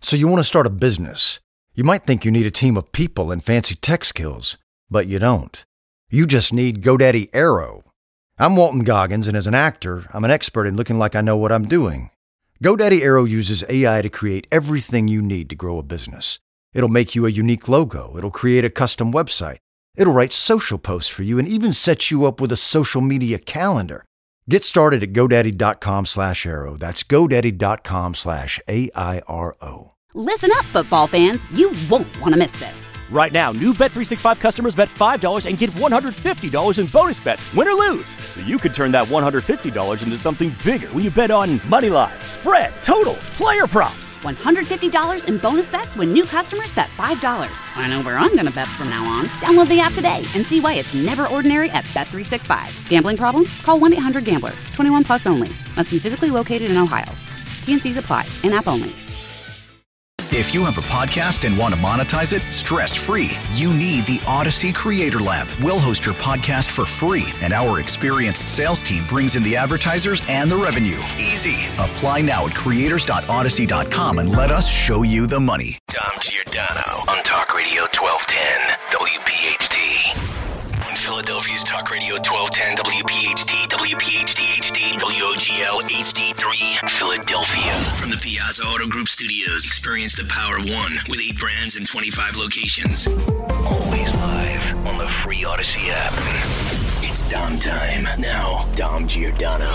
So you want to start a business. You might think you need a team of people and fancy tech skills, but you don't. You just need GoDaddy Aero. I'm Walton Goggins, and as an actor, I'm an expert in looking like I know what I'm doing. GoDaddy Aero uses AI to create everything you need to grow a business. It'll make you a unique logo. It'll create a custom website. It'll write social posts for you and even set you up with a social media calendar. Get started at GoDaddy.com/Aero. That's GoDaddy.com/AIRO. Listen up, football fans. You won't want to miss this. Right now, new Bet365 customers bet $5 and get $150 in bonus bets, win or lose. So you could turn that $150 into something bigger when you bet on money line, spread, totals, player props. $150 in bonus bets when new customers bet $5. I know where I'm going to bet from now on. Download the app today and see why it's never ordinary at Bet365. Gambling problem? Call 1-800-GAMBLER. 21 plus only. Must be physically located in Ohio. T&Cs apply. In-app only. If you have a podcast and want to monetize it stress-free, you need the Odyssey Creator Lab. We'll host your podcast for free, and our experienced sales team brings in the advertisers and the revenue. Easy. Apply now at creators.odyssey.com and let us show you the money. Dom Giordano on Talk Radio 1210 WPHT. On Philadelphia's Talk Radio 1210 WPHT, WPHT HD, WOGL HD3, Philadelphia. From the Piazza Auto Group Studios, experience the power of one with 8 brands and 25 locations. Always live on the free Odyssey app. It's Dom time. Now, Dom Giordano.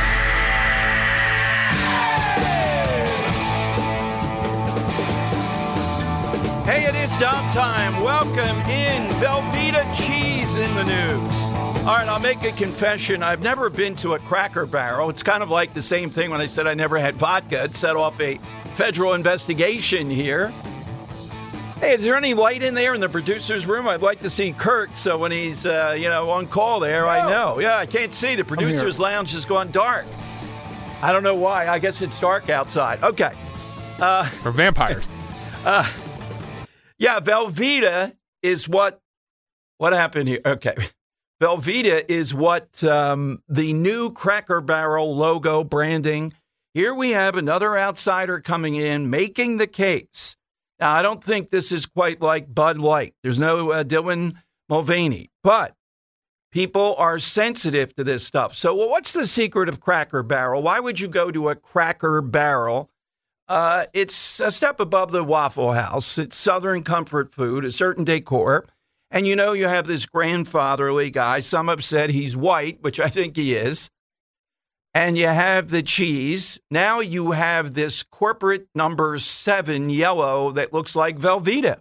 Hey, it is Dom time. Welcome in. Velveeta cheese in the news. All right, I'll make a confession. I've never been to a Cracker Barrel. It's kind of like the same thing when I said I never had vodka. It set off a federal investigation here. Hey, is there any light in there in the producer's room? I'd like to see Kirk, so when he's, on call there, I know. Yeah, I can't see. The producer's lounge has gone dark. I don't know why. I guess it's dark outside. Okay. For vampires. Yeah, Velveeta is what happened here. Okay. Velveeta is what the new Cracker Barrel logo branding. Here we have another outsider coming in, making the case. Now, I don't think this is quite like Bud Light. There's no Dylan Mulvaney, but people are sensitive to this stuff. So what's the secret of Cracker Barrel? Why would you go to a Cracker Barrel? It's a step above the Waffle House. It's Southern comfort food, a certain decor. And you have this grandfatherly guy. Some have said he's white, which I think he is. And you have the cheese. Now you have this corporate number 7 yellow that looks like Velveeta.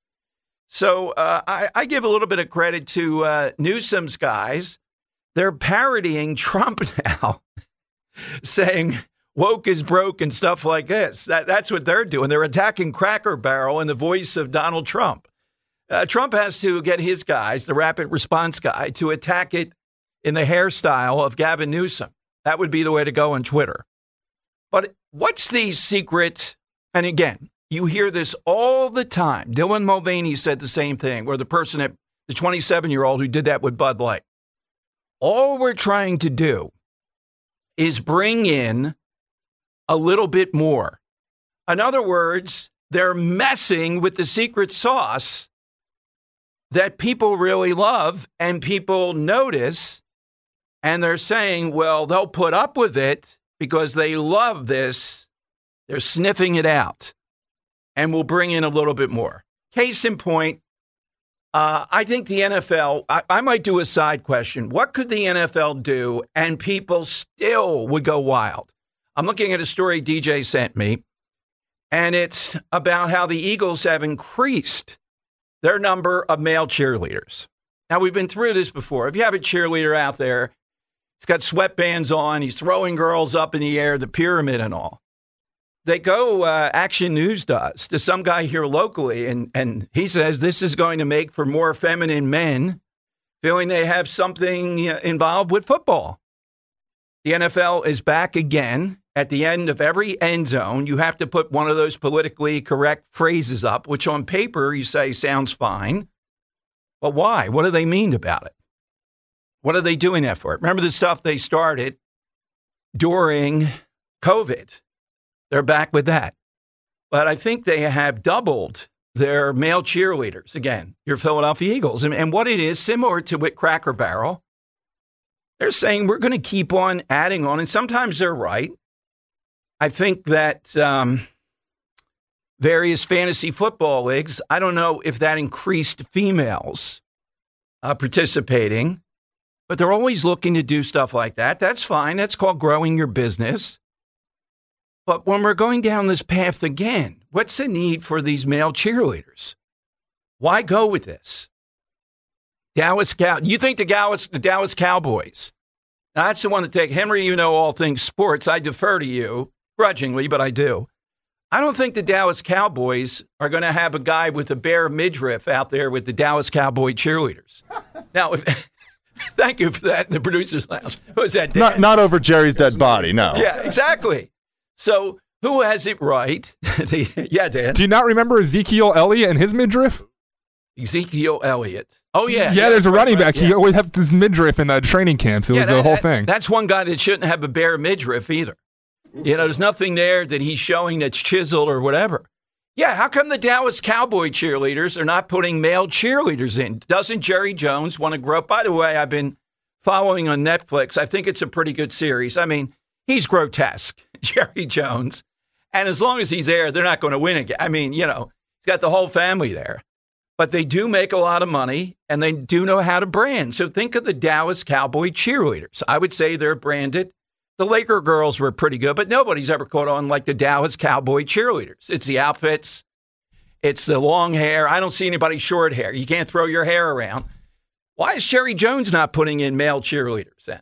So I give a little bit of credit to Newsom's guys. They're parodying Trump now, saying woke is broke and stuff like this. That's what they're doing. They're attacking Cracker Barrel in the voice of Donald Trump. Trump has to get his guys, the rapid response guy, to attack it in the hairstyle of Gavin Newsom. That would be the way to go on Twitter. But what's the secret? And again, you hear this all the time. Dylan Mulvaney said the same thing, where the 27-year-old who did that with Bud Light. All we're trying to do is bring in a little bit more. In other words, they're messing with the secret sauce that people really love and people notice. And they're saying, well, they'll put up with it because they love this. They're sniffing it out. And we'll bring in a little bit more. Case in point, I think the NFL, I might do a side question. What could the NFL do and people still would go wild? I'm looking at a story DJ sent me, and it's about how the Eagles have increased their number of male cheerleaders. Now, we've been through this before. If you have a cheerleader out there, he's got sweatbands on, he's throwing girls up in the air, the pyramid and all. They go, Action News does, to some guy here locally, and he says this is going to make for more feminine men feeling they have something involved with football. The NFL is back again. At the end of every end zone, you have to put one of those politically correct phrases up, which on paper you say sounds fine. But why? What do they mean about it? What are they doing that for? Remember the stuff they started during COVID. They're back with that. but I think they have doubled their male cheerleaders. Again, your Philadelphia Eagles. And what it is, similar to with Cracker Barrel, they're saying we're going to keep on adding on. And sometimes they're right. I think that various fantasy football leagues, I don't know if that increased females participating, but they're always looking to do stuff like that. That's fine. That's called growing your business. But when we're going down this path again, what's the need for these male cheerleaders? Why go with this? You think the Dallas Cowboys? That's the one to take. Henry, you know all things sports. I defer to you, grudgingly, but I do. I don't think the Dallas Cowboys are going to have a guy with a bare midriff out there with the Dallas Cowboy cheerleaders. Now, thank you for that in the producer's lounge. Who is that, Dan? Not over Jerry's dead body, no. Yeah, exactly. So who has it right? Yeah, Dan. Do you not remember Ezekiel Elliott and his midriff? Ezekiel Elliott. Oh, yeah. Yeah, there's a running back. Yeah. He always had this midriff in the training camps. It was the whole thing. That's one guy that shouldn't have a bare midriff either. You know, there's nothing there that he's showing that's chiseled or whatever. Yeah, how come the Dallas Cowboy cheerleaders are not putting male cheerleaders in? Doesn't Jerry Jones want to grow up? By the way, I've been following on Netflix. I think it's a pretty good series. I mean, he's grotesque, Jerry Jones. And as long as he's there, they're not going to win again. I mean, you know, he's got the whole family there. But they do make a lot of money, and they do know how to brand. So think of the Dallas Cowboy cheerleaders. I would say they're branded. The Laker girls were pretty good, but nobody's ever caught on like the Dallas Cowboy cheerleaders. It's the outfits. It's the long hair. I don't see anybody short hair. You can't throw your hair around. Why is Jerry Jones not putting in male cheerleaders then?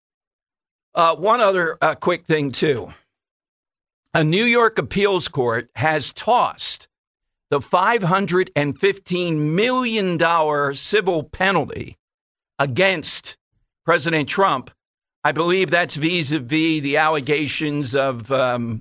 One other quick thing, too. A New York appeals court has tossed the $515 million civil penalty against President Trump. I believe that's vis-a-vis the allegations of,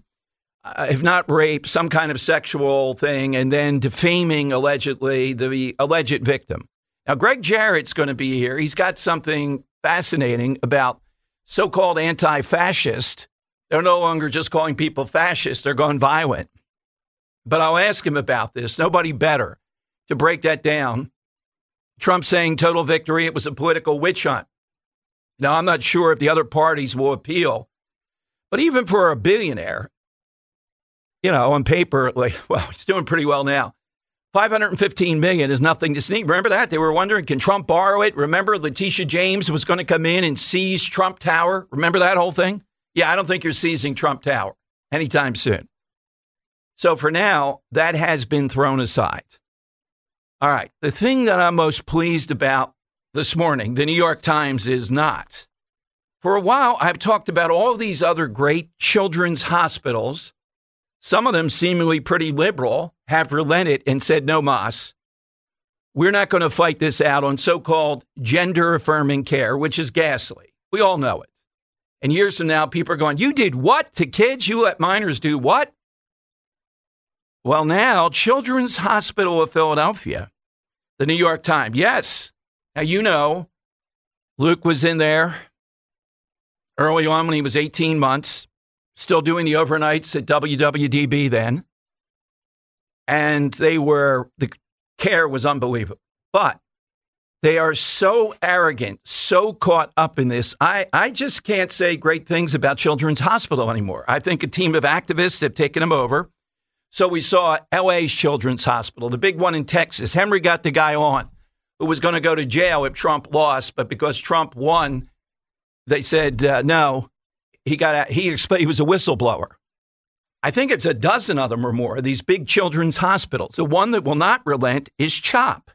if not rape, some kind of sexual thing, and then defaming, allegedly, the alleged victim. Now, Greg Jarrett's going to be here. He's got something fascinating about so-called anti-fascist. They're no longer just calling people fascist. They're going violent. But I'll ask him about this. Nobody better to break that down. Trump saying total victory. It was a political witch hunt. Now, I'm not sure if the other parties will appeal. But even for a billionaire, you know, on paper, like, well, he's doing pretty well now. $515 million is nothing to sneak. Remember that? They were wondering, can Trump borrow it? Remember Letitia James was going to come in and seize Trump Tower? Remember that whole thing? Yeah, I don't think you're seizing Trump Tower anytime soon. So for now, that has been thrown aside. All right. The thing that I'm most pleased about this morning, the New York Times is not. For a while, I've talked about all these other great children's hospitals. Some of them seemingly pretty liberal have relented and said, no mas. We're not going to fight this out on so-called gender-affirming care, which is ghastly. We all know it. And years from now, people are going, you did what to kids? You let minors do what? Well, now, Children's Hospital of Philadelphia, the New York Times. Yes. Now, you know, Luke was in there early on when he was 18 months, still doing the overnights at WWDB then. And the care was unbelievable. But they are so arrogant, so caught up in this. I just can't say great things about Children's Hospital anymore. I think a team of activists have taken them over. So we saw LA's Children's Hospital, the big one in Texas. Henry got the guy on who was going to go to jail if Trump lost, but because Trump won, they said no. He was a whistleblower. I think it's a dozen of them or more, these big children's hospitals. The one that will not relent is CHOP.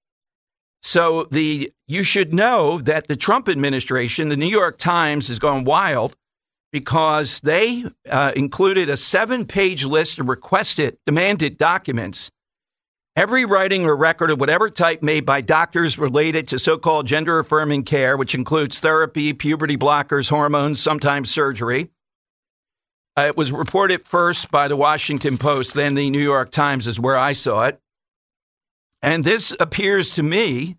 So you should know that the Trump administration, the New York Times, has gone wild because they included a 7-page list of demanded documents, every writing or record of whatever type made by doctors related to so-called gender-affirming care, which includes therapy, puberty blockers, hormones, sometimes surgery. It was reported first by the Washington Post, then the New York Times is where I saw it. And this appears to me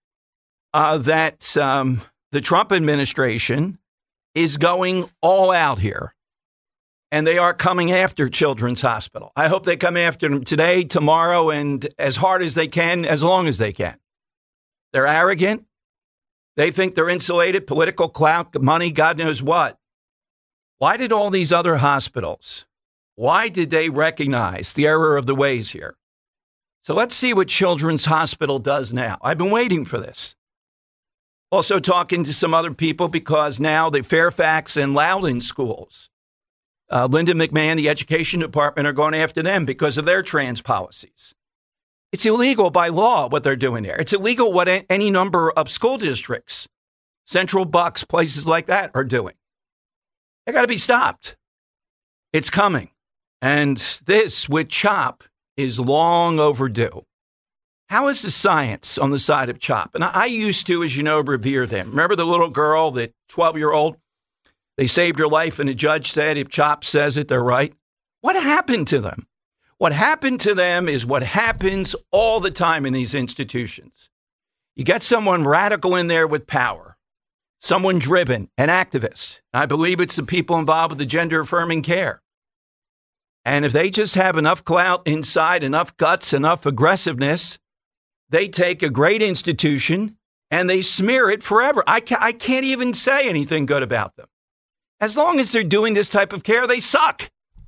that the Trump administration is going all out here. And they are coming after Children's Hospital. I hope they come after them today, tomorrow, and as hard as they can, as long as they can. They're arrogant. They think they're insulated, political clout, money, God knows what. Why did all these other hospitals, why did they recognize the error of the ways here? So let's see what Children's Hospital does now. I've been waiting for this. Also talking to some other people because now the Fairfax and Loudoun schools, Linda McMahon, the education department, are going after them because of their trans policies. It's illegal by law what they're doing there. It's illegal what any number of school districts, Central Bucks, places like that are doing. They got to be stopped. It's coming. And this with CHOP is long overdue. How is the science on the side of CHOP? And I used to, as you know, revere them. Remember the little girl, the 12-year-old? They saved her life, and the judge said, if CHOP says it, they're right. What happened to them? What happened to them is what happens all the time in these institutions. You get someone radical in there with power, someone driven, an activist. I believe it's the people involved with the gender-affirming care. And if they just have enough clout inside, enough guts, enough aggressiveness, they take a great institution and they smear it forever. I can't even say anything good about them. As long as they're doing this type of care, they suck.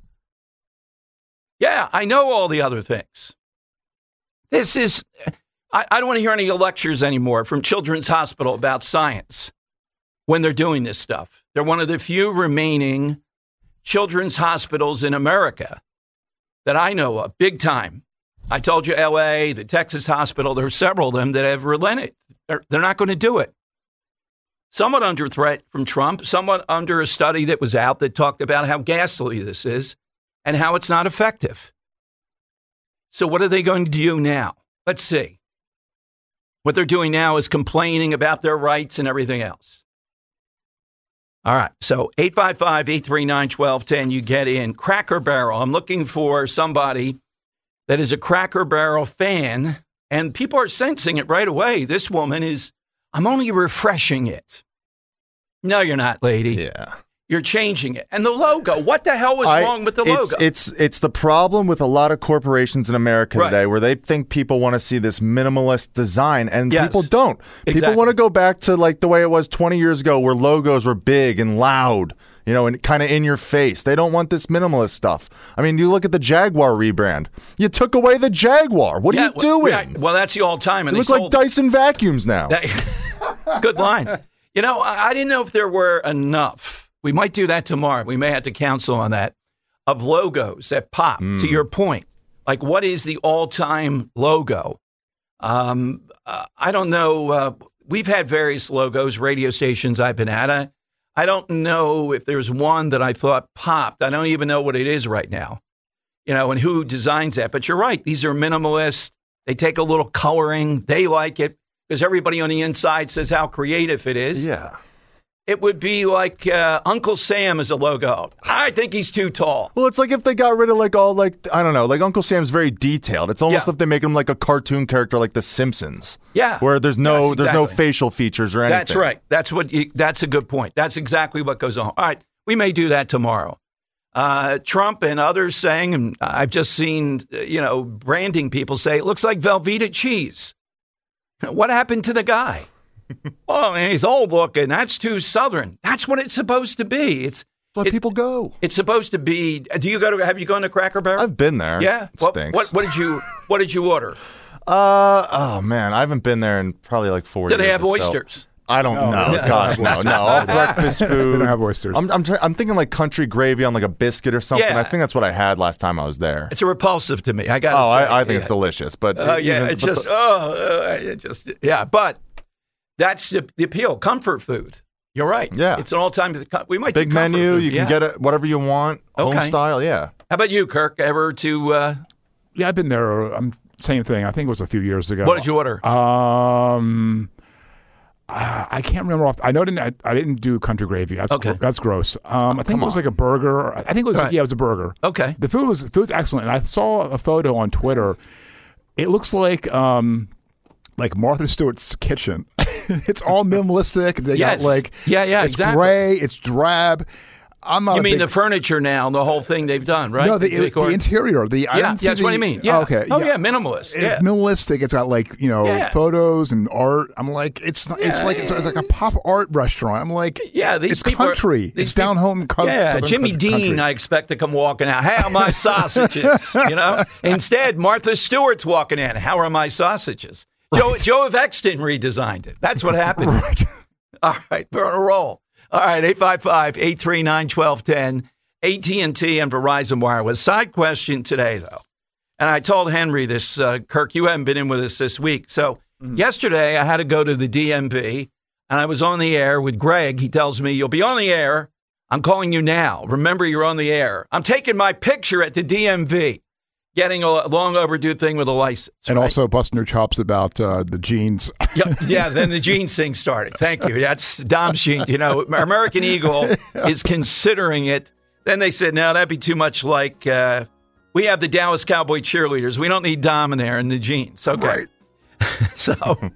Yeah, I know all the other things. This is, I don't want to hear any lectures anymore from Children's Hospital about science when they're doing this stuff. They're one of the few remaining children's hospitals in America that I know of, big time. I told you L.A., the Texas hospital, there are several of them that have relented. They're not going to do it. Somewhat under threat from Trump, somewhat under a study that was out that talked about how ghastly this is and how it's not effective. So what are they going to do now? Let's see. What they're doing now is complaining about their rights and everything else. All right, so 855-839-1210, you get in. Cracker Barrel, I'm looking for somebody that is a Cracker Barrel fan, and people are sensing it right away. This woman is, I'm only refreshing it. No, you're not, lady. Yeah. You're changing it. And the logo, what the hell was wrong with the logo? It's the problem with a lot of corporations in America today where they think people want to see this minimalist design, and people don't. Exactly. People want to go back to like the way it was 20 years ago where logos were big and loud, you know, and kind of in your face. They don't want this minimalist stuff. I mean, you look at the Jaguar rebrand. You took away the Jaguar. What are you doing? Well, that's the all-time. It looks like Dyson vacuums now. Good line. You know, I didn't know if there were enough. We might do that tomorrow. We may have to counsel on that, of logos that pop, to your point. Like, what is the all-time logo? I don't know. We've had various logos, radio stations I've been at. I don't know if there's one that I thought popped. I don't even know what it is right now, you know, and who designs that. But you're right. These are minimalist. They take a little coloring. They like it because everybody on the inside says how creative it is. Yeah. It would be like Uncle Sam as a logo. I think he's too tall. Well, it's like if they got rid of like all like, I don't know, like Uncle Sam's very detailed. It's almost like they make him like a cartoon character like The Simpsons. Yeah. Where there's no facial features or anything. That's right. That's a good point. That's exactly what goes on. All right. We may do that tomorrow. Trump and others saying, and I've just seen, branding people say, it looks like Velveeta cheese. What happened to the guy? Oh, he's old looking. That's too Southern. That's what it's supposed to be. It's people go. It's supposed to be. Have you gone to Cracker Barrel? I've been there. Yeah. What did you order? Oh man, I haven't been there in probably like 4 years. Do they have oysters? I don't know. Gosh, no. All breakfast food. They don't have oysters. I'm thinking like country gravy on like a biscuit or something. Yeah. I think that's what I had last time I was there. It's repulsive to me. I got to say. I think it's delicious, but but that's the appeal. Comfort food. You're right. Yeah. It's an all-time. We might big do menu. Food. You can get it whatever you want. Home style. Yeah. How about you, Kirk? Ever to? Yeah, I've been there. Same thing. I think it was a few years ago. What did you order? I can't remember off. I know I didn't do country gravy. That's gross. I think it was like a burger. I think it was it was a burger. Okay. The food's excellent. And I saw a photo on Twitter. It looks like Martha Stewart's kitchen. It's all minimalistic. They got it's exactly. Gray. It's drab. I'm not. You mean the furniture now, the whole thing they've done, right? No, the interior. That's what I mean. Yeah. Oh, okay. Oh, yeah, minimalist. It's minimalistic. It's got like photos and art. I'm like, it's like it's like a pop art restaurant. I'm like, these it's country. It's down home. Jimmy Dean, country. I expect to come walking out. How are my sausages? Instead, Martha Stewart's walking in. How are my sausages? Right. Joe Exton redesigned it. That's what happened. Right. All right, we're on a roll. All right, 855-839-1210, AT&T and Verizon Wireless. Side question today, though. And I told Henry this, Kirk, you haven't been in with us this week. So yesterday I had to go to the DMV, and I was on the air with Greg. He tells me, you'll be on the air. I'm calling you now. Remember, you're on the air. I'm taking my picture at the DMV, getting a long overdue thing with a license. And also busting your chops about the jeans. Yeah, then the jeans thing started. Thank you. That's Dom's jeans. American Eagle is considering it. Then they said, no, that'd be too much like we have the Dallas Cowboy cheerleaders. We don't need Dom in there in the jeans. Okay. Right. So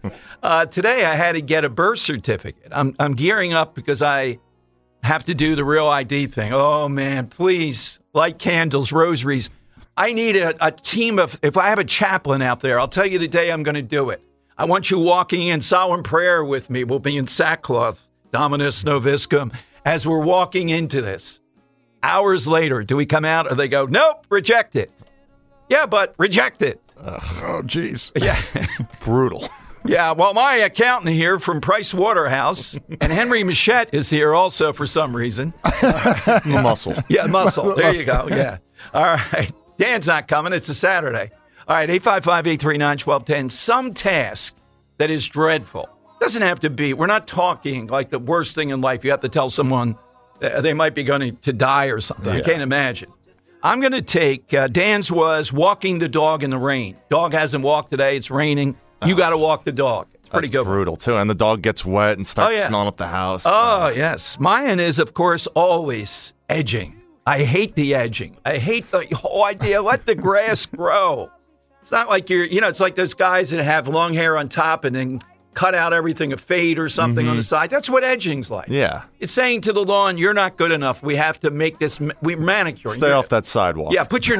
today I had to get a birth certificate. I'm gearing up because I have to do the real ID thing. Oh, man, please, light candles, rosaries. I need a team of, if I have a chaplain out there, I'll tell you the day I'm going to do it. I want you walking in solemn prayer with me. We'll be in sackcloth, Dominus Noviscum, as we're walking into this. Hours later, do we come out or they go, nope, reject it. Yeah, but reject it. Oh, geez. Yeah. Brutal. Yeah, well, my accountant here from Price Waterhouse, and Henry Machette is here also for some reason. Muscle. Yeah, muscle. There you go. Yeah. All right. Dan's not coming. It's a Saturday. All right, 855-839-1210. Some task that is dreadful. Doesn't have to be. We're not talking like the worst thing in life. You have to tell someone they might be going to die or something. Yeah. I can't imagine. I'm going to take, Dan's was walking the dog in the rain. Dog hasn't walked today. It's raining. You got to walk the dog. It's pretty good. Brutal, too. And the dog gets wet and starts smelling up the house. Oh, yes. Mine is, of course, always edging. I hate the edging. I hate the whole idea. Let the grass grow. It's not like it's like those guys that have long hair on top and then cut out everything, a fade or something on the side. That's what edging's like. Yeah. It's saying to the lawn, you're not good enough. We have to make this, we manicure. Stay off that sidewalk. Yeah, put your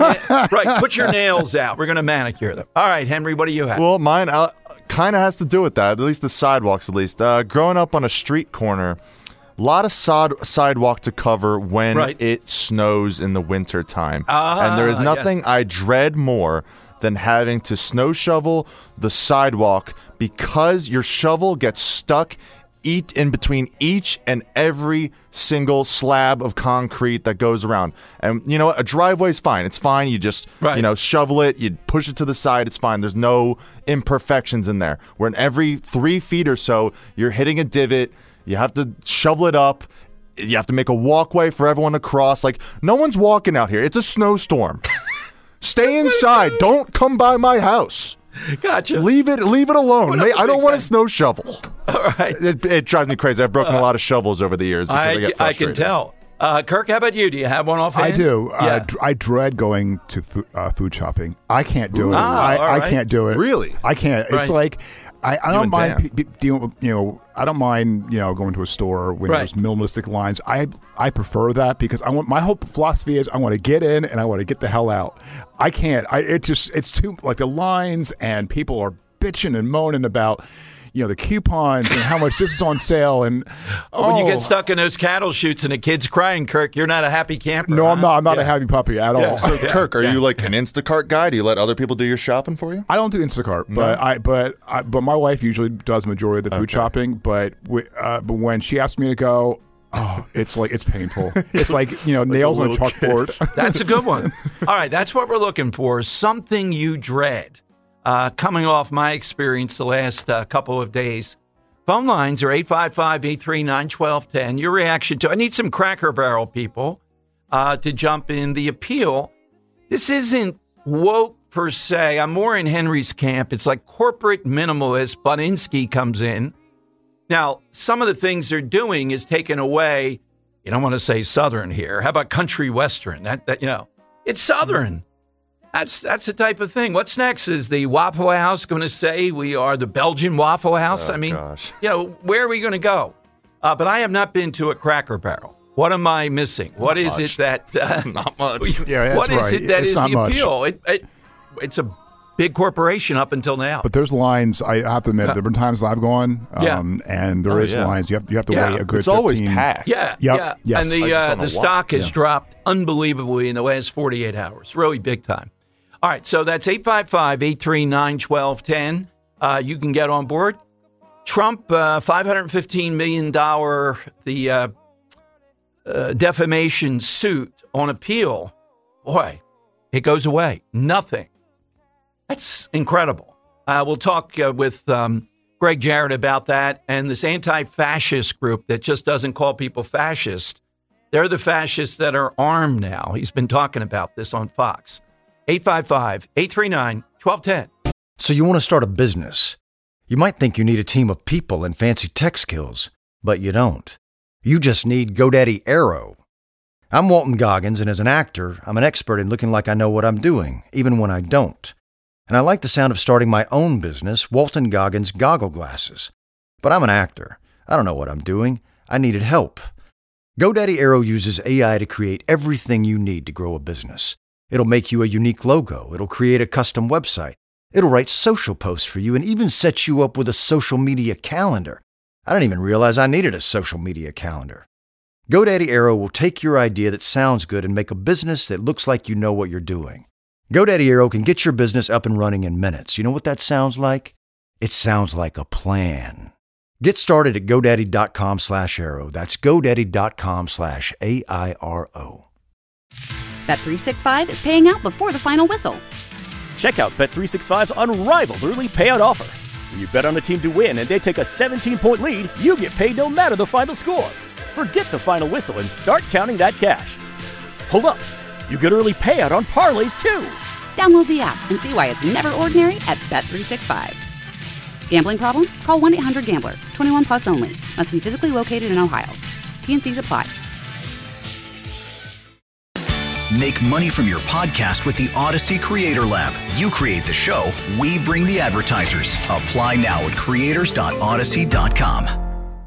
nails out. We're going to manicure them. All right, Henry, what do you have? Well, mine kind of has to do with that, at least the sidewalks at least. Growing up on a street corner, a lot of sidewalk to cover when it snows in the winter time. And there is nothing I dread more than having to snow shovel the sidewalk because your shovel gets stuck in between each and every single slab of concrete that goes around. And you know what? A driveway is fine. It's fine. You just shovel it. You push it to the side. It's fine. There's no imperfections in there. Where in every 3 feet or so, you're hitting a divot. You have to shovel it up. You have to make a walkway for everyone to cross. Like, no one's walking out here. It's a snowstorm. Stay inside. Don't come by my house. Gotcha. Leave it alone. I don't want a snow shovel. All right. It drives me crazy. I've broken a lot of shovels over the years because I get frustrated. I can tell. Kirk, how about you? Do you have one offhand? I do. Yeah. I dread going to food shopping. I can't do it. I can't do it. Really? I can't. It's like I don't mind dealing with, I don't mind going to a store when there's minimalistic lines. I prefer that because my whole philosophy is I want to get in and I want to get the hell out. I can't. It's too like the lines and people are bitching and moaning about the coupons and how much this is on sale. And when you get stuck in those cattle chutes and the kid's crying, Kirk, you're not a happy camper. No, I'm not. I'm not a happy puppy at all. So, Kirk, are you like an Instacart guy? Do you let other people do your shopping for you? I don't do Instacart, but my wife usually does the majority of the food shopping. But when she asks me to go, it's painful. It's like nails on a chalkboard. That's a good one. All right, that's what we're looking for. Something you dread. Coming off my experience the last couple of days. Phone lines are 855-839-1210. Your reaction to I need some Cracker Barrel people to jump in. The appeal, this isn't woke per se. I'm more in Henry's camp. It's like corporate minimalist. Buninsky comes in. Now, some of the things they're doing is taking away, you don't want to say Southern here. How about country Western? It's Southern. That's the type of thing. What's next? Is the Waffle House going to say we are the Belgian Waffle House? Gosh. Where are we going to go? But I have not been to a Cracker Barrel. What am I missing? What is it that not much? Yeah, what is it that is the appeal? Much. It's a big corporation up until now. But there's lines. I have to admit, there have been times that I've gone, and there is lines. You have to wait a good. It's always packed. Yeah, Yes. And the stock has dropped unbelievably in the last 48 hours. Really big time. All right, so that's 855-839-1210. You can get on board. Trump, $515 million defamation suit on appeal. Boy, it goes away. Nothing. That's incredible. We'll talk with Greg Jarrett about that and this anti-fascist group that just doesn't call people fascist. They're the fascists that are armed now. He's been talking about this on Fox. 855-839-1210. So you want to start a business. You might think you need a team of people and fancy tech skills, but you don't. You just need GoDaddy Aero. I'm Walton Goggins, and as an actor, I'm an expert in looking like I know what I'm doing, even when I don't. And I like the sound of starting my own business, Walton Goggins Goggle Glasses. But I'm an actor. I don't know what I'm doing. I needed help. GoDaddy Aero uses AI to create everything you need to grow a business. It'll make you a unique logo. It'll create a custom website. It'll write social posts for you and even set you up with a social media calendar. I didn't even realize I needed a social media calendar. GoDaddy Aero will take your idea that sounds good and make a business that looks like you know what you're doing. GoDaddy Aero can get your business up and running in minutes. You know what that sounds like? It sounds like a plan. Get started at GoDaddy.com/Aero. That's GoDaddy.com/AIRO. Bet365 is paying out before the final whistle. Check out Bet365's unrivaled early payout offer. When you bet on a team to win and they take a 17-point lead, you get paid no matter the final score. Forget the final whistle and start counting that cash. Hold up. You get early payout on parlays, too. Download the app and see why it's never ordinary at Bet365. Gambling problem? Call 1-800-GAMBLER. 21 plus only. Must be physically located in Ohio. T&Cs apply. Make money from your podcast with the Odyssey Creator Lab. You create the show, we bring the advertisers. Apply now at creators.odyssey.com.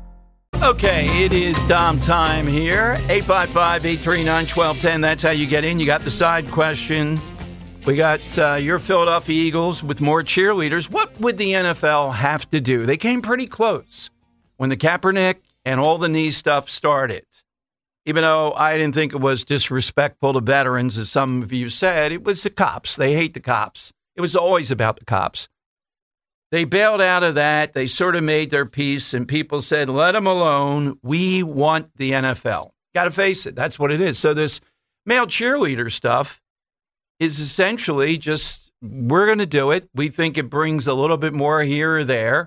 Okay, it is Dom time here. 855-839-1210. That's how you get in. You got the side question. We got your Philadelphia Eagles with more cheerleaders. What would the NFL have to do? They came pretty close when the Kaepernick and all the knee stuff started. Even though I didn't think it was disrespectful to veterans, as some of you said, it was the cops. They hate the cops. It was always about the cops. They bailed out of that. They sort of made their peace, and people said, let them alone. We want the NFL. Got to face it. That's what it is. So this male cheerleader stuff is essentially just, we're going to do it. We think it brings a little bit more here or there.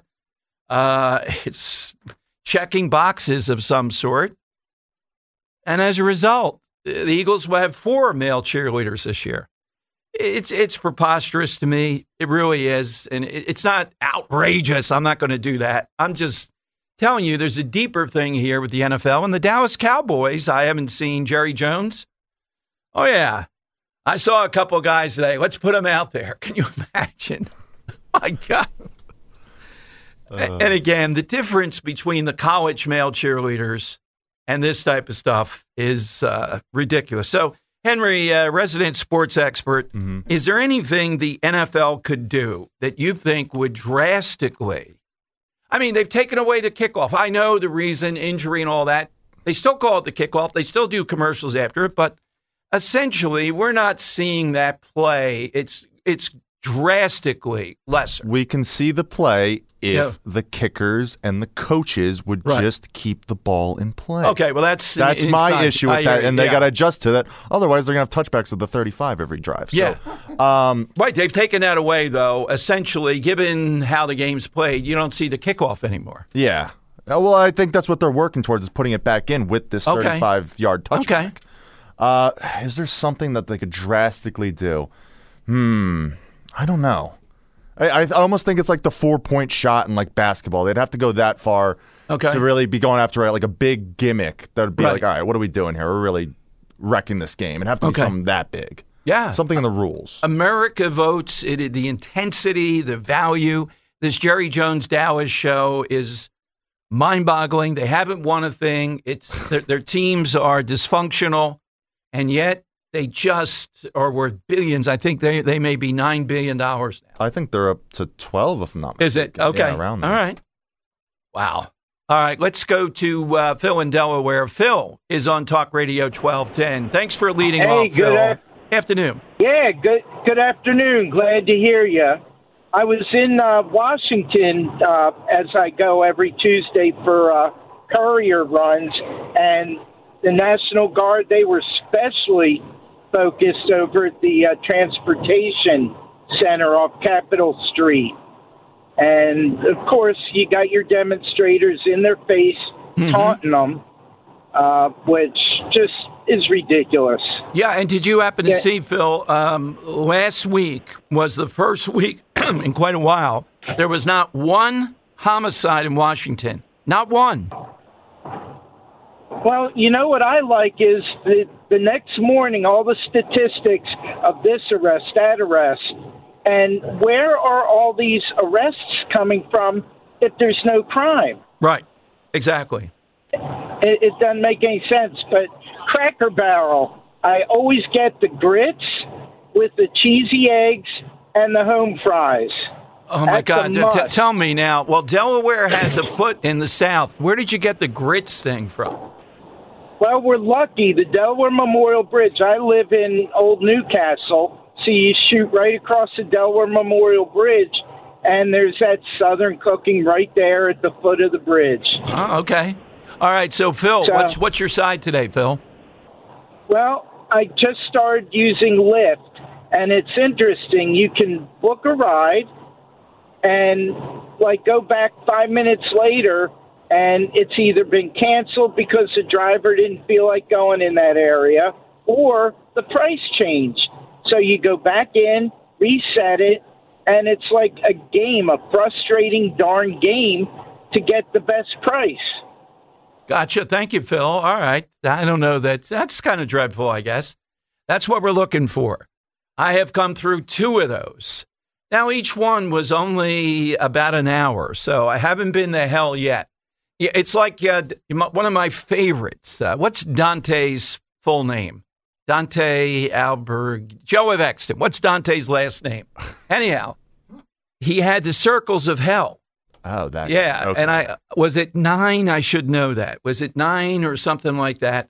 It's checking boxes of some sort. And as a result, the Eagles will have 4 male cheerleaders this year. It's preposterous to me. It really is. And it's not outrageous. I'm not going to do that. I'm just telling you there's a deeper thing here with the NFL. And the Dallas Cowboys, I haven't seen Jerry Jones. Oh, yeah. I saw a couple of guys today. Let's put them out there. Can you imagine? My God. And again, the difference between the college male cheerleaders and this type of stuff is ridiculous. So, Henry, resident sports expert, is there anything the NFL could do that you think would drastically? I mean, they've taken away the kickoff. I know the reason, injury and all that. They still call it the kickoff. They still do commercials after it. But essentially, we're not seeing that play. It's drastically lesser. We can see the play if the kickers and the coaches would just keep the ball in play. Okay, well, that's my issue with that, and they got to adjust to that. Otherwise, they're going to have touchbacks at the 35 every drive. So, right, they've taken that away, though. Essentially, given how the game's played, you don't see the kickoff anymore. Yeah. Well, I think that's what they're working towards, is putting it back in with this 35-yard touchback. Okay. Is there something that they could drastically do? I don't know. I almost think it's like the 4-point shot in like basketball. They'd have to go that far to really be going after like a big gimmick that would be like, all right, what are we doing here? We're really wrecking this game. It'd have to be something that big. Yeah. Something in the rules. America votes, the intensity, the value. This Jerry Jones Dallas show is mind-boggling. They haven't won a thing. It's their teams are dysfunctional, and yet they just are worth billions. I think they may be $9 billion now. I think they're up to 12, if I'm not mistaken. Is it? Okay. Yeah, around there. All right. Wow. All right, let's go to Phil in Delaware. Phil is on Talk Radio 1210. Thanks for leading off, Phil. Afternoon. Yeah, good afternoon. Glad to hear you. I was in Washington as I go every Tuesday for courier runs, and the National Guard, they were specially focused over at the Transportation Center off Capitol Street. And, of course, you got your demonstrators in their face taunting them, which just is ridiculous. Yeah, and did you happen to see, Phil, last week was the first week in quite a while, there was not one homicide in Washington. Not one. Well, you know what I like is the next morning, all the statistics of this arrest, that arrest. And where are all these arrests coming from if there's no crime? Right. Exactly. It doesn't make any sense. But Cracker Barrel, I always get the grits with the cheesy eggs and the home fries. Oh, my God. Tell me now. Well, Delaware has a foot in the South. Where did you get the grits thing from? Well, we're lucky. The Delaware Memorial Bridge. I live in Old Newcastle. So you shoot right across the Delaware Memorial Bridge, and there's that Southern cooking right there at the foot of the bridge. Oh, okay. All right. So, Phil, what's your side today, Phil? Well, I just started using Lyft, and it's interesting. You can book a ride and, go back 5 minutes later, and it's either been canceled because the driver didn't feel like going in that area, or the price changed. So you go back in, reset it, and it's like a game, a frustrating darn game to get the best price. Gotcha. Thank you, Phil. All right. I don't know. That's kind of dreadful, I guess. That's what we're looking for. I have come through 2 of those. Now, each one was only about an hour, so I haven't been to hell yet. Yeah, it's like one of my favorites. What's Dante's full name? Dante Alberg, Joe of Exton. What's Dante's last name? Anyhow, he had the circles of hell. Oh, that. Yeah, okay. and was it 9? I should know that. Was it 9 or something like that?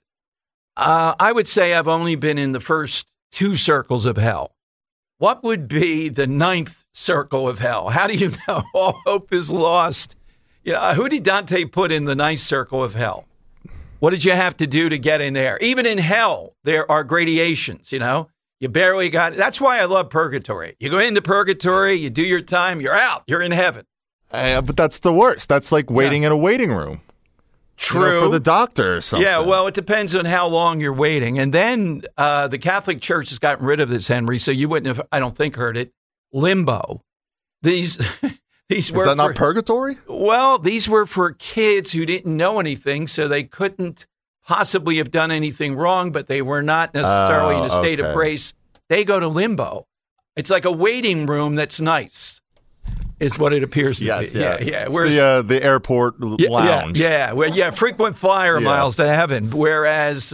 I would say I've only been in the first 2 circles of hell. What would be the 9th circle of hell? How do you know? All hope is lost. Who did Dante put in the 9th circle of hell? What did you have to do to get in there? Even in hell, there are gradations, You barely got it. That's why I love purgatory. You go into purgatory, you do your time, you're out. You're in heaven. But that's the worst. That's like waiting in a waiting room. True. For the doctor or something. Yeah, well, it depends on how long you're waiting. And then the Catholic Church has gotten rid of this, Henry, so you wouldn't have, I don't think, heard it. Limbo. These Is that not purgatory? Well, these were for kids who didn't know anything, so they couldn't possibly have done anything wrong, but they were not necessarily in a state of grace. They go to limbo. It's like a waiting room that's nice, is what it appears to be. Yeah. Whereas, the airport lounge. Frequent flyer miles to heaven. Whereas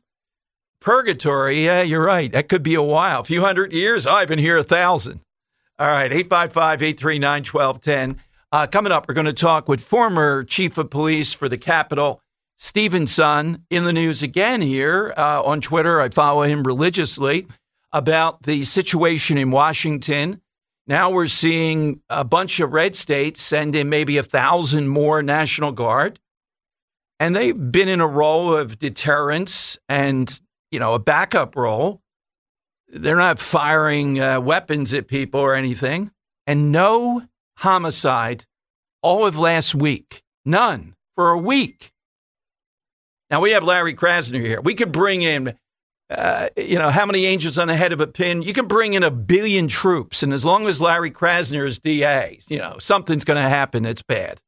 purgatory, you're right. That could be a while. A few hundred years. I've been here 1,000. All right, 855-839-1210. Coming up, we're going to talk with former chief of police for the Capitol, Stephen Son, in the news again here on Twitter. I follow him religiously about the situation in Washington. Now we're seeing a bunch of red states send in maybe 1,000 more National Guard. And they've been in a role of deterrence and, a backup role. They're not firing weapons at people or anything. And no homicide all of last week. None for a week. Now, we have Larry Krasner here. We could bring in, how many angels on the head of a pin? You can bring in 1 billion troops. And as long as Larry Krasner is DA, something's going to happen that's bad.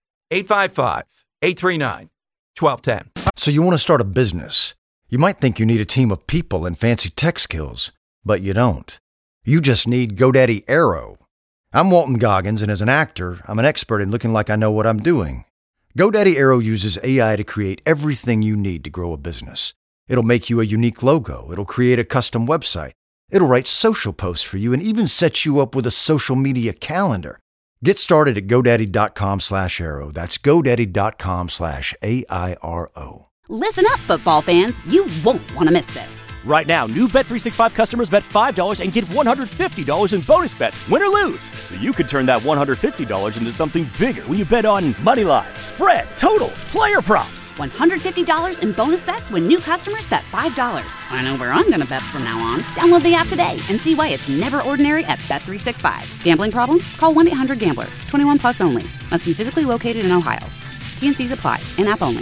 855-839-1210. So you want to start a business. You might think you need a team of people and fancy tech skills, but you don't. You just need GoDaddy Aero. I'm Walton Goggins, and as an actor, I'm an expert in looking like I know what I'm doing. GoDaddy Aero uses AI to create everything you need to grow a business. It'll make you a unique logo. It'll create a custom website. It'll write social posts for you and even set you up with a social media calendar. Get started at GoDaddy.com/Aero. That's GoDaddy.com/AIRO. Listen up, football fans. You won't want to miss this. Right now, new Bet365 customers bet $5 and get $150 in bonus bets, win or lose. So you could turn that $150 into something bigger when you bet on money line, spread, totals, player props. $150 in bonus bets when new customers bet $5. I know where I'm going to bet from now on. Download the app today and see why it's never ordinary at Bet365. Gambling problem? Call 1-800-GAMBLER. 21 plus only. Must be physically located in Ohio. T&Cs apply. In-app only.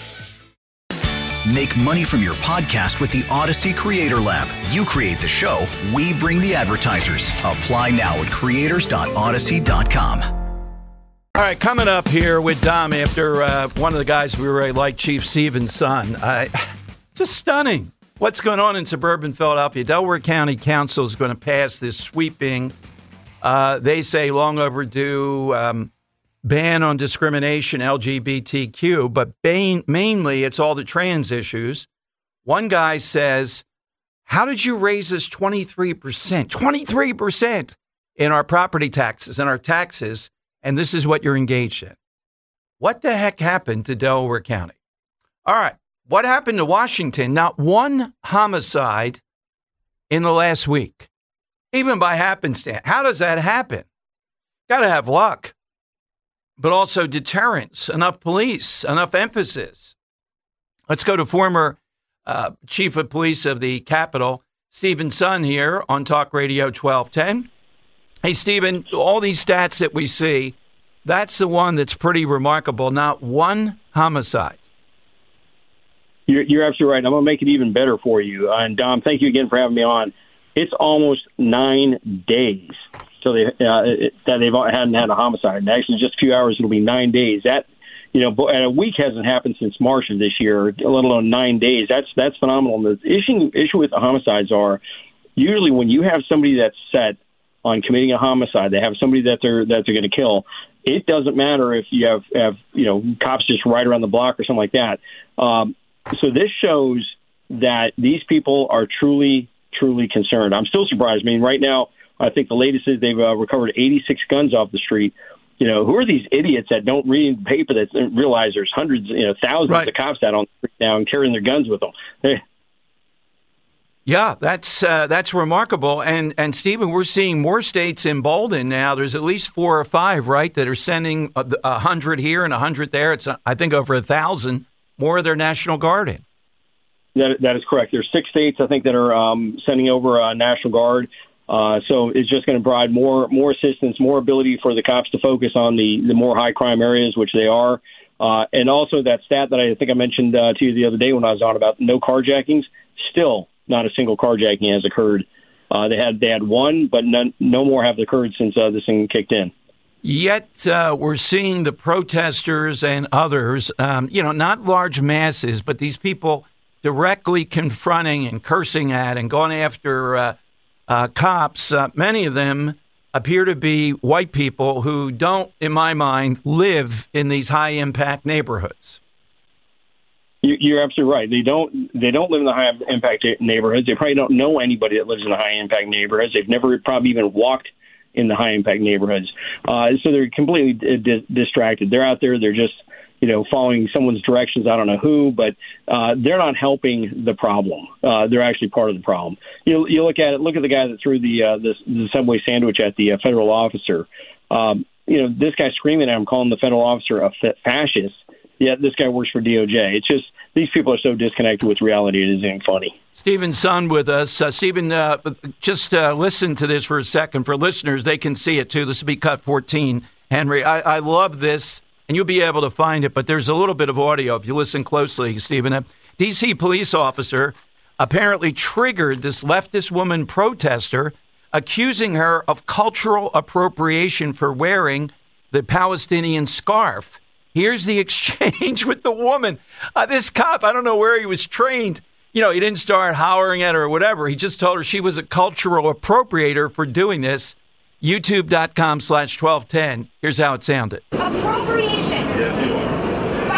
Make money from your podcast with the Odyssey Creator Lab. You create the show, we bring the advertisers. Apply now at creators.odyssey.com. All right, coming up here with Dom after one of the guys we really like, Chief Stephen Son. Just stunning. What's going on in suburban Philadelphia? Delaware County Council is going to pass this sweeping, they say long overdue, ban on discrimination, LGBTQ, but mainly it's all the trans issues. One guy says, how did you raise us 23%? 23% in our property taxes and our taxes, and this is what you're engaged in. What the heck happened to Delaware County? All right, what happened to Washington? Not one homicide in the last week, even by happenstance. How does that happen? Got to have luck. But also deterrence, enough police, enough emphasis. Let's go to former Chief of Police of the Capitol, Stephen Son, here on Talk Radio 1210. Hey, Stephen, all these stats that we see, that's the one that's pretty remarkable. Not one homicide. You're absolutely right. I'm going to make it even better for you. And, Dom, thank you again for having me on. It's almost 9 days. So that they hadn't had a homicide. And actually, just a few hours, it'll be 9 days. That, and a week hasn't happened since March of this year, let alone 9 days. That's phenomenal. And the issue with the homicides are usually when you have somebody that's set on committing a homicide, they have somebody that they're going to kill. It doesn't matter if you have cops just right around the block or something like that. So this shows that these people are truly, truly concerned. I'm still surprised. I mean, right now, I think the latest is they've recovered 86 guns off the street. Who are these idiots that don't read the paper that realize there's hundreds, thousands of cops out on the street now and carrying their guns with them? Yeah, that's remarkable. And Stephen, we're seeing more states emboldened now. There's at least 4 or 5, right, that are sending 100 here and 100 there. It's, I think, over 1,000 more of their National Guard in. That is correct. There's 6 states, I think, that are sending over a National Guard. So it's just going to provide more assistance, more ability for the cops to focus on the more high crime areas, which they are. And also that stat that I think I mentioned to you the other day when I was on about no carjackings, still not a single carjacking has occurred. They had one, but no more have occurred since this thing kicked in. Yet we're seeing the protesters and others, not large masses, but these people directly confronting and cursing at and going after cops. Many of them appear to be white people who don't, in my mind, live in these high-impact neighborhoods. You're absolutely right. They don't live in the high-impact neighborhoods. They probably don't know anybody that lives in the high-impact neighborhoods. They've never probably even walked in the high-impact neighborhoods. So they're completely distracted. They're out there. They're just following someone's directions. I don't know who, but they're not helping the problem. They're actually part of the problem. You look at it. Look at the guy that threw the Subway sandwich at the federal officer. This guy screaming at him, calling the federal officer a fascist. Yet this guy works for DOJ. It's just these people are so disconnected with reality. It isn't funny. Stephen Son with us. Stephen, just listen to this for a second. For listeners, they can see it too. This will be cut 14. Henry, I love this. And you'll be able to find it, but there's a little bit of audio if you listen closely, Stephen. A D.C. police officer apparently triggered this leftist woman protester, accusing her of cultural appropriation for wearing the Palestinian scarf. Here's the exchange with the woman. This cop, I don't know where he was trained. He didn't start hollering at her or whatever. He just told her she was a cultural appropriator for doing this. YouTube.com/1210. Here's how it sounded. Appropriation.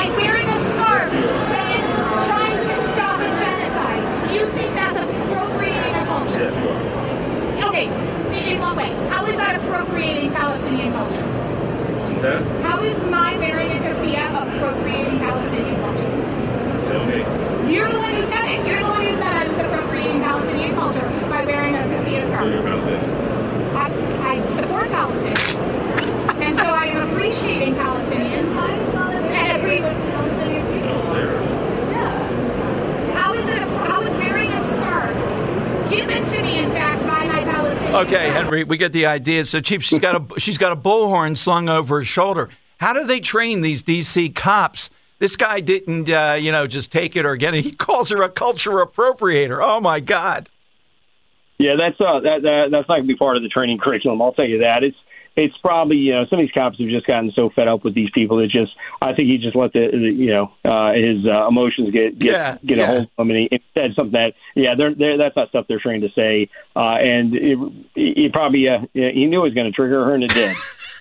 by wearing a scarf that is trying to stop a genocide, you think that's appropriating a culture? Okay, in what way? How is that appropriating Palestinian culture? How is my wearing a keffiyeh appropriating Palestinian culture? You're the one who said it. You're the one who said I was appropriating Palestinian culture by wearing a keffiyeh scarf. I support Palestinians. And so I am appreciating Palestinians and agree with Palestinian people. Yeah. How is wearing a scarf given to me, in fact, by my Palestinian Okay, Henry, we get the idea. So, Chief, she's got a bullhorn slung over her shoulder. How do they train these D.C. cops? This guy didn't, just take it or get it. He calls her a culture appropriator. Oh my God. Yeah, that's not going to be part of the training curriculum. I'll tell you that. It's probably, some of these cops have just gotten so fed up with these people that I think he just let his emotions get a hold of him, and he said something that, that's not stuff they're trained to say. And he probably, he knew it was going to trigger her, and it did.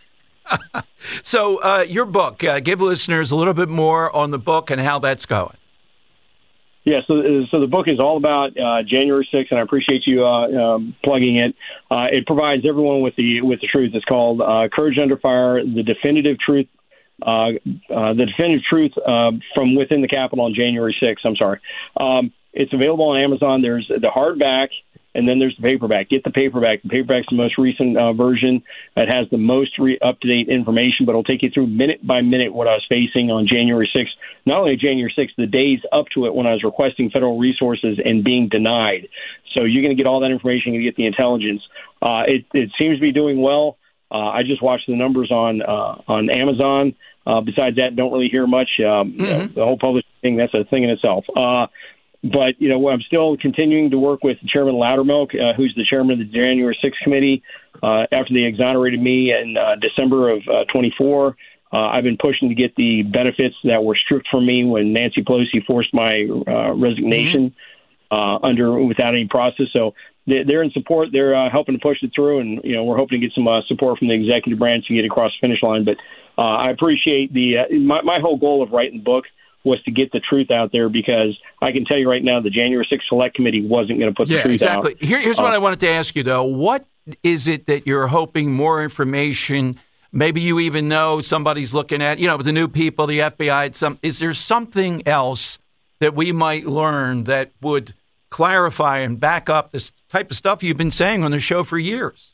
So your book, give listeners a little bit more on the book and how that's going. Yeah, so the book is all about January 6th, and I appreciate you plugging it. It provides everyone with the truth. It's called Courage Under Fire: The Definitive Truth. The definitive truth from within the Capitol on January 6th. I'm sorry. It's available on Amazon. There's the hardback, and then there's the paperback. Get the paperback. The paperback's the most recent version. It has the most up-to-date information, but it'll take you through minute by minute what I was facing on January 6th. Not only January 6th, the days up to it when I was requesting federal resources and being denied. So you're going to get all that information. You're going to get the intelligence. It seems to be doing well. I just watched the numbers on Amazon. Besides that, don't really hear much. The whole publishing thing, that's a thing in itself. But, I'm still continuing to work with Chairman Loudermilk, who's the chairman of the January 6th committee. After they exonerated me in December of 24, I've been pushing to get the benefits that were stripped from me when Nancy Pelosi forced my resignation without any process. So they're in support. They're helping to push it through, and we're hoping to get some support from the executive branch to get across the finish line. But I appreciate my whole goal of writing the book was to get the truth out there, because I can tell you right now the January 6th Select Committee wasn't going to put the truth out. Here's what I wanted to ask you, though. What is it that you're hoping more information, maybe you even know somebody's looking at, the new people, the FBI, is there something else that we might learn that would clarify and back up this type of stuff you've been saying on the show for years?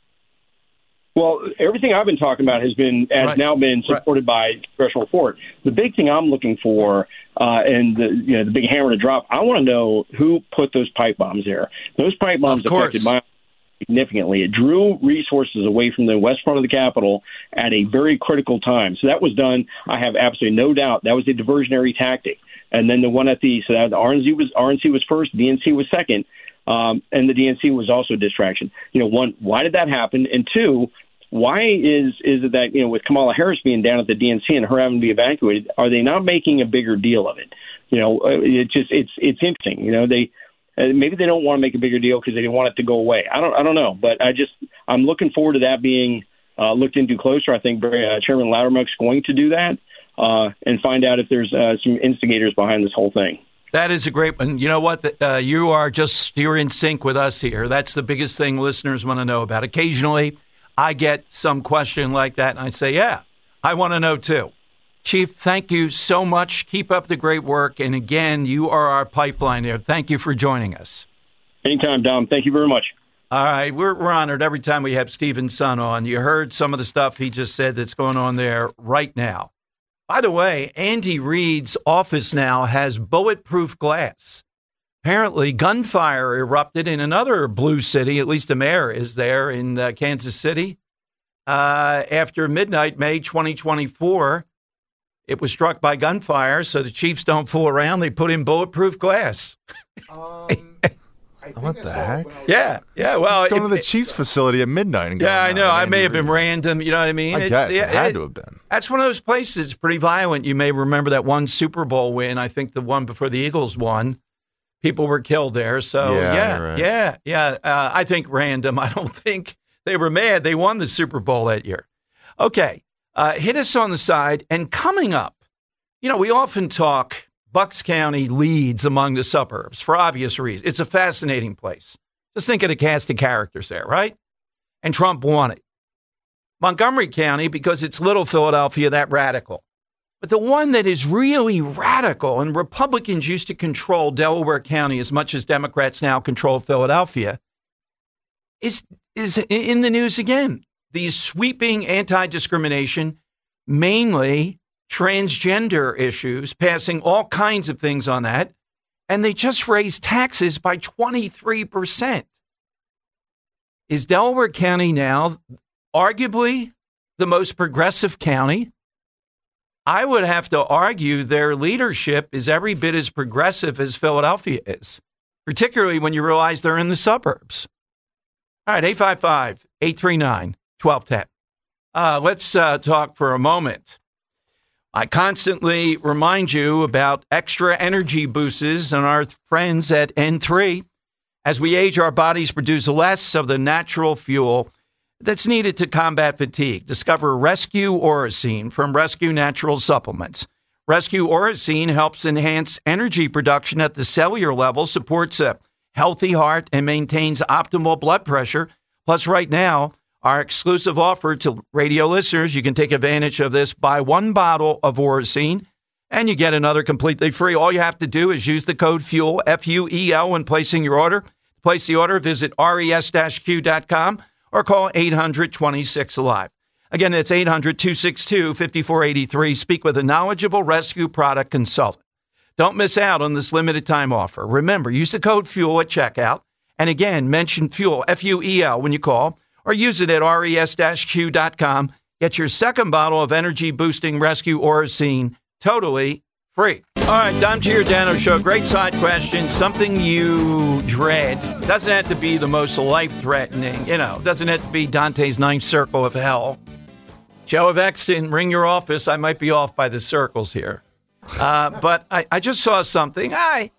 Well, everything I've been talking about has now been supported by congressional report. The big thing I'm looking for, and the big hammer to drop, I want to know who put those pipe bombs there. Those pipe bombs affected my significantly. It drew resources away from the west front of the Capitol at a very critical time. So that was done. I have absolutely no doubt that was a diversionary tactic. And then the one at the RNC was first, DNC was second. And the DNC was also a distraction. One, why did that happen? And two, why is it that, with Kamala Harris being down at the DNC and her having to be evacuated, are they not making a bigger deal of it? It's interesting. Maybe they don't want to make a bigger deal because they want it to go away. I don't know, but I'm looking forward to that being looked into closer. I think Chairman Loudermilk's going to do that and find out if there's some instigators behind this whole thing. That is a great one. You know what? You're in sync with us here. That's the biggest thing listeners want to know about. Occasionally, I get some question like that, and I say, yeah, I want to know too. Chief, thank you so much. Keep up the great work. And again, you are our pipeline there. Thank you for joining us. Anytime, Dom. Thank you very much. All right. We're honored every time we have Stephen Sun on. You heard some of the stuff he just said that's going on there right now. By the way, Andy Reid's office now has bulletproof glass. Apparently, gunfire erupted in another blue city, at least the mayor is there, in Kansas City. After midnight, May 2024, it was struck by gunfire, so the chiefs don't fool around. They put in bulletproof glass. What the heck? Yeah. Well, going to the Chiefs facility at midnight. And I know. I may have been random. You know what I mean? I guess it had to have been. That's one of those places. Pretty violent. You may remember that one Super Bowl win. I think the one before the Eagles won. People were killed there. So yeah. I think random. I don't think they were mad. They won the Super Bowl that year. Okay. Hit us on the side. And coming up, We often talk Bucks County leads among the suburbs for obvious reasons. It's a fascinating place. Just think of the cast of characters there, right? And Trump won it. Montgomery County, because it's little Philadelphia, that radical. But the one that is really radical, and Republicans used to control Delaware County as much as Democrats now control Philadelphia, is in the news again. These sweeping anti-discrimination, mainly transgender issues, passing all kinds of things on that, and they just raised taxes by 23%. Is Delaware County now arguably the most progressive county? I would have to argue their leadership is every bit as progressive as Philadelphia is, particularly when you realize they're in the suburbs. All right, 855-839-1210. Let's talk for a moment. I constantly remind you about extra energy boosts and our friends at N3. As we age, our bodies produce less of the natural fuel that's needed to combat fatigue. Discover Rescue Oracene from Rescue Natural Supplements. Rescue Oracene helps enhance energy production at the cellular level, supports a healthy heart, and maintains optimal blood pressure. Plus, right now, our exclusive offer to radio listeners, you can take advantage of this. Buy one bottle of Oracene, and you get another completely free. All you have to do is use the code FUEL, F-U-E-L, when placing your order. To place the order, visit res-q.com or call 800-26-ALIVE. Again, it's 800-262-5483. Speak with a knowledgeable rescue product consultant. Don't miss out on this limited time offer. Remember, use the code FUEL at checkout. And again, mention FUEL, F-U-E-L, when you call, or use it at res-q.com. Get your second bottle of energy-boosting Rescue Oracene totally free. All right, Dom Giordano Show. Great side question. Something you dread. Doesn't have to be the most life-threatening. Doesn't have to be Dante's Ninth Circle of Hell. Joe of Exton, ring your office. I might be off by the circles here. But I just saw something. I'd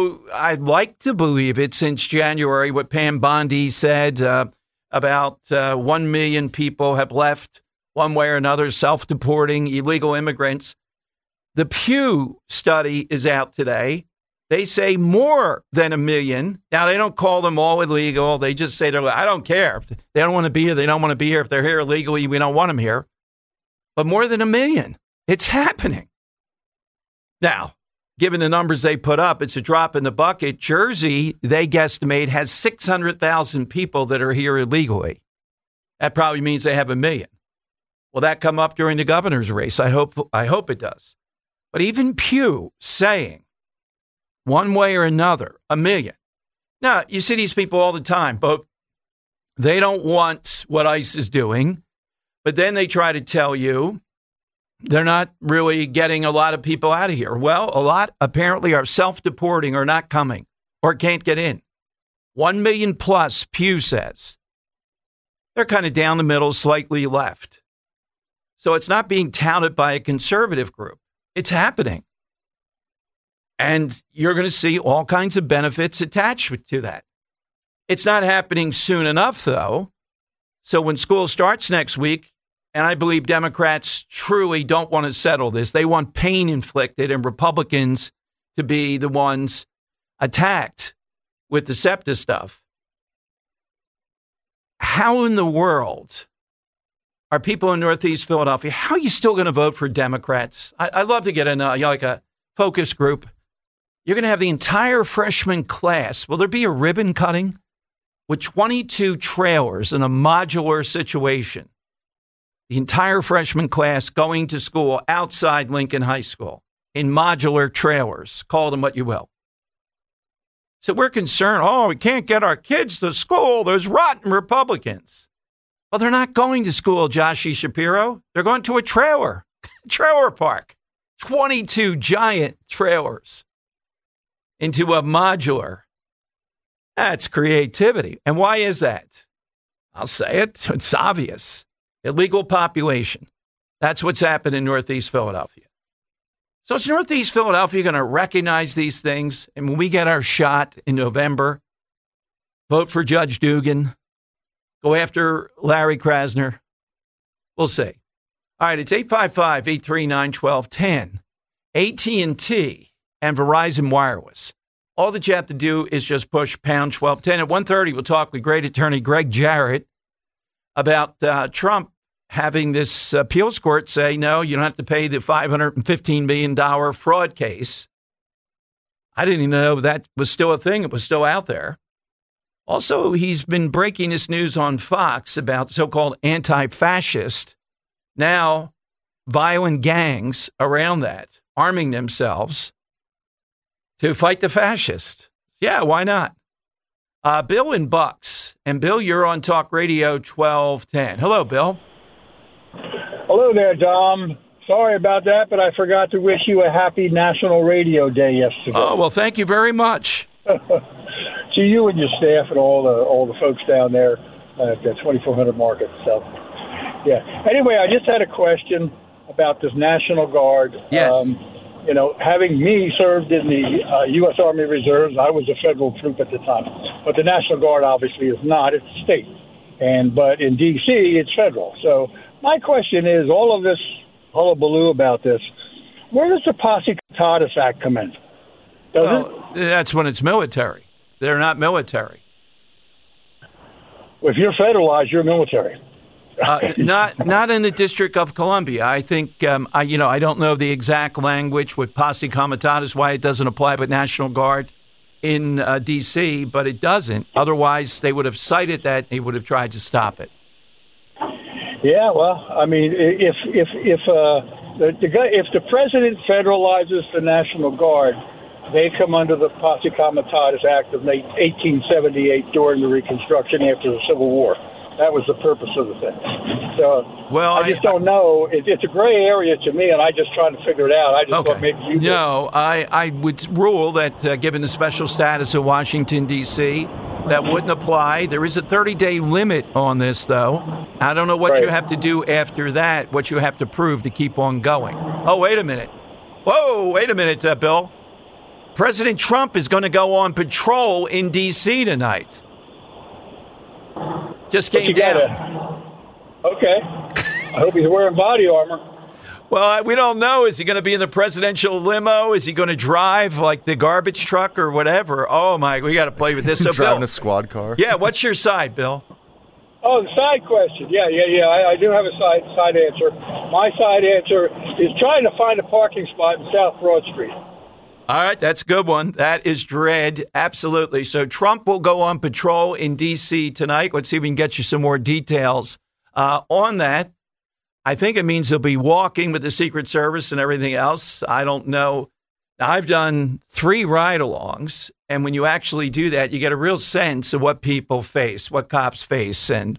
like to believe it since January, what Pam Bondi said about 1 million people have left one way or another, self-deporting illegal immigrants. The Pew study is out today. They say more than 1 million. Now, they don't call them all illegal. They just say, I don't care. If they don't want to be here, they don't want to be here. If they're here illegally, we don't want them here. But more than 1 million. It's happening. Now, given the numbers they put up, it's a drop in the bucket. Jersey, they guesstimate, has 600,000 people that are here illegally. That probably means they have 1 million. Will that come up during the governor's race? I hope it does. But even Pew saying, one way or another, 1 million. Now, you see these people all the time, but they don't want what ICE is doing. But then they try to tell you they're not really getting a lot of people out of here. Well, a lot apparently are self-deporting or not coming or can't get in. 1 million plus, Pew says. They're kind of down the middle, slightly left. So it's not being touted by a conservative group. It's happening. And you're going to see all kinds of benefits attached to that. It's not happening soon enough, though. So when school starts next week, and I believe Democrats truly don't want to settle this. They want pain inflicted and Republicans to be the ones attacked with the SEPTA stuff. How in the world are people in Northeast Philadelphia, how are you still going to vote for Democrats? I'd love to get a focus group. You're going to have the entire freshman class. Will there be a ribbon cutting with 22 trailers in a modular situation? The entire freshman class going to school outside Lincoln High School in modular trailers. Call them what you will. So we're concerned, we can't get our kids to school. There's rotten Republicans. Well, they're not going to school, Joshie Shapiro. They're going to a trailer park. 22 giant trailers into a modular. That's creativity. And why is that? I'll say it. It's obvious. Illegal population. That's what's happened in Northeast Philadelphia. So is Northeast Philadelphia going to recognize these things? And when we get our shot in November, vote for Judge Dugan, go after Larry Krasner. We'll see. All right, it's 855-839-1210. AT&T and Verizon Wireless. All that you have to do is just push pound 1210. At 1:30, we'll talk with great attorney Greg Jarrett about Trump having this appeals court say, no, you don't have to pay the $515 million fraud case. I didn't even know that was still a thing. It was still out there. Also, he's been breaking this news on Fox about so-called anti-fascist, now violent gangs around that, arming themselves to fight the fascists. Yeah, why not? Bill in Bucks. And Bill, you're on Talk Radio 1210. Hello, Bill. Hello there, Dom. Sorry about that, but I forgot to wish you a happy National Radio Day yesterday. Oh, well, thank you very much. To you and your staff and all the folks down there at the 2400 Market. So, yeah. Anyway, I just had a question about this National Guard. Yes. Having me served in the U.S. Army Reserves, I was a federal troop at the time. But the National Guard obviously is not. It's state. But in D.C., it's federal. So my question is, all of this hullabaloo about this, where does the Posse Comitatus Act come in? That's when it's military. They're not military. Well, if you're federalized, you're military. Not in the District of Columbia. I think I don't know the exact language with Posse Comitatus, why it doesn't apply with National Guard in D.C., but it doesn't. Otherwise, they would have cited that. They would have tried to stop it. Yeah, well, I mean, if the president federalizes the National Guard, they come under the Posse Comitatus Act of 1878 during the Reconstruction after the Civil War. That was the purpose of the thing. So, well, I just don't know. It's a gray area to me, and I just trying to figure it out. I just thought maybe you did. No, I would rule that given the special status of Washington, D.C., that wouldn't apply. There is a 30-day limit on this, though. I don't know what you have to do after that, what you have to prove to keep on going. Oh, wait a minute. Whoa, wait a minute, Bill. President Trump is going to go on patrol in D.C. tonight. Just came down. Okay. I hope he's wearing body armor. Well, we don't know. Is he going to be in the presidential limo? Is he going to drive like the garbage truck or whatever? Oh, my, we got to play with this. So, driving Bill, a squad car. Yeah, what's your side, Bill? Oh, the side question. Yeah. I do have a side answer. My side answer is trying to find a parking spot in South Broad Street. All right, that's a good one. That is dread. Absolutely. So Trump will go on patrol in D.C. tonight. Let's see if we can get you some more details on that. I think it means he'll be walking with the Secret Service and everything else. I don't know. I've done 3 ride-alongs, and when you actually do that, you get a real sense of what people face, what cops face, and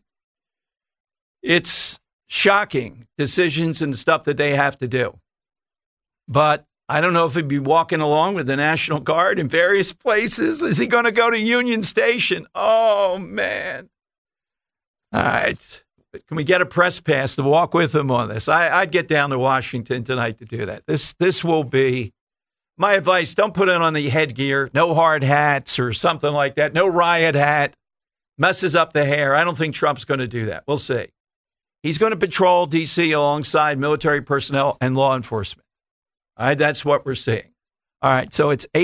it's shocking decisions and stuff that they have to do. But I don't know if he'd be walking along with the National Guard in various places. Is he going to go to Union Station? Oh, man. All right. Can we get a press pass to walk with him on this? I'd get down to Washington tonight to do that. This will be my advice. Don't put it on the headgear. No hard hats or something like that. No riot hat. Messes up the hair. I don't think Trump's going to do that. We'll see. He's going to patrol D.C. alongside military personnel and law enforcement. All right, that's what we're seeing. All right, so it's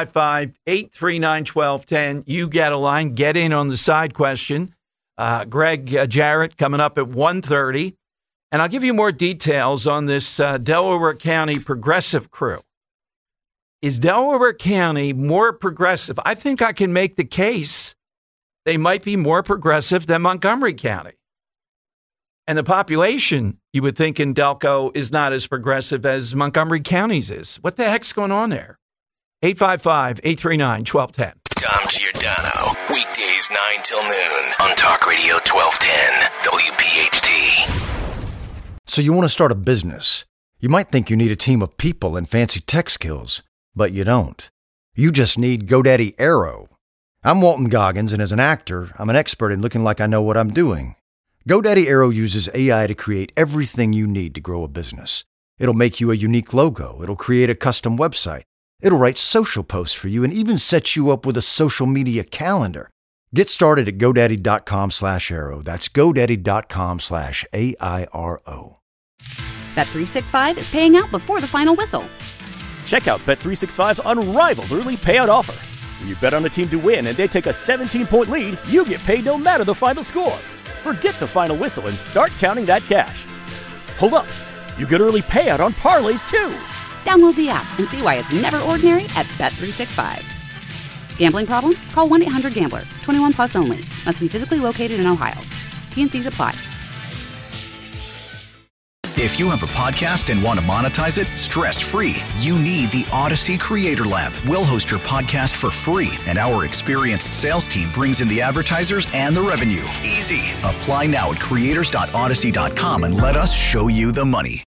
855-839-1210. You get a line. Get in on the side question. Greg Jarrett coming up at 1:30. And I'll give you more details on this Delaware County progressive crew. Is Delaware County more progressive? I think I can make the case they might be more progressive than Montgomery County. And the population, you would think, in Delco is not as progressive as Montgomery County's is. What the heck's going on there? 855-839-1210. Dom Giordano, weekdays 9 till noon on Talk Radio 1210 WPHT. So you want to start a business. You might think you need a team of people and fancy tech skills, but you don't. You just need GoDaddy Aero. I'm Walton Goggins, and as an actor, I'm an expert in looking like I know what I'm doing. GoDaddy Aero uses AI to create everything you need to grow a business. It'll make you a unique logo. It'll create a custom website. It'll write social posts for you and even set you up with a social media calendar. Get started at GoDaddy.com/Aero. That's GoDaddy.com/AIRO. Bet365 is paying out before the final whistle. Check out Bet365's unrivaled early payout offer. When you bet on a team to win and they take a 17-point lead, you get paid no matter the final score. Forget the final whistle and start counting that cash. Hold up. You get early payout on parlays, too. Download the app and see why it's never ordinary at Bet365. Gambling problem? Call 1-800-GAMBLER. 21 plus only. Must be physically located in Ohio. T&Cs apply. If you have a podcast and want to monetize it stress-free, you need the Odyssey Creator Lab. We'll host your podcast for free, and our experienced sales team brings in the advertisers and the revenue. Easy. Apply now at creators.odyssey.com and let us show you the money.